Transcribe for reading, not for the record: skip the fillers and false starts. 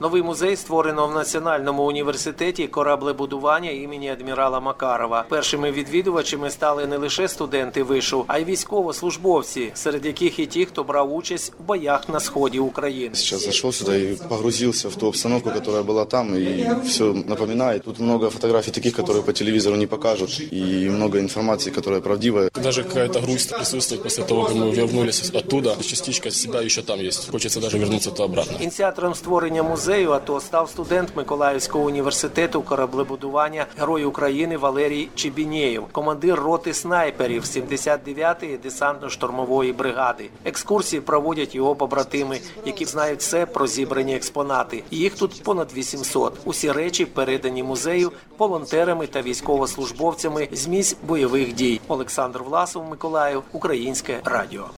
Новий музей створено в Національному університеті кораблебудування імені адмірала Макарова. Першими відвідувачами стали не лише студенти вишу, а й військовослужбовці, серед яких і ті, хто брав участь у боях на сході України. Сейчас зашел сюда и погрузился в ту обстановку, которая была там, и все напоминает. Тут много фотографий таких, которые по телевизору не покажут, и много информации, которая правдивая. Даже какая-то грусть присутствует после того, как мы вернулись оттуда. Частичка себя еще там есть. Хочется даже вернуться туда обратно. Ініціатором створення музею АТО став студент Миколаївського університету кораблебудування, Герой України Валерій Чебінєєв, командир роти снайперів 79-ї десантно-штурмової бригади. Екскурсії проводять його побратими, які знають все про зібрані експонати. Їх тут понад 800. Усі речі передані музею волонтерами та військовослужбовцями з місць бойових дій. Олександр Власов, Миколаїв, Українське радіо.